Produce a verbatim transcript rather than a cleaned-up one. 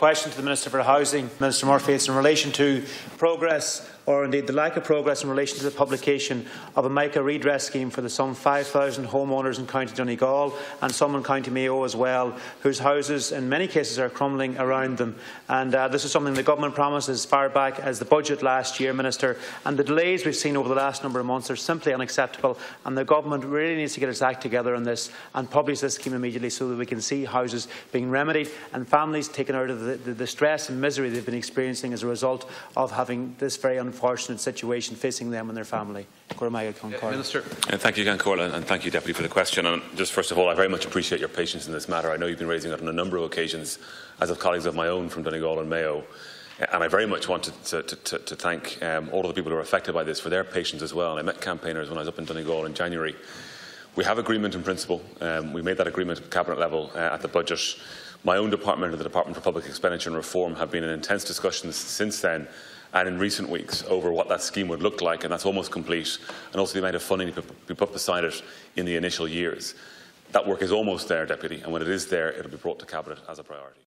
question to the Minister for Housing, Minister Murphy. It's in relation to progress, or indeed the lack of progress, in relation to the publication of a MICA redress scheme for the some five thousand homeowners in County Donegal and some in County Mayo as well, whose houses in many cases are crumbling around them. And uh, this is something the Government promised as far back as the budget last year, Minister, and the delays we've seen over the last number of months are simply unacceptable, and the Government really needs to get its act together on this and publish this scheme immediately so that we can see houses being remedied and families taken out of the, the, the stress and misery they've been experiencing as a result of having this very unfortunate situation facing them and their family. Uh, Minister. Uh, thank you, Gan Corlin, and thank you, Deputy, for the question. And just first of all, I very much appreciate your patience in this matter. I know you've been raising it on a number of occasions, as have colleagues of my own from Donegal and Mayo. And I very much want to, to, to, to thank um, all of the people who are affected by this for their patience as well. And I met campaigners when I was up in Donegal in January. We have agreement in principle. Um, we made that agreement at Cabinet level uh, at the budget. My own department and the Department for Public Expenditure and Reform have been in intense discussions since then and in recent weeks over what that scheme would look like, and that's almost complete, and also the amount of funding to be put beside it in the initial years. That work is almost there, Deputy, and when it is there, it will be brought to Cabinet as a priority.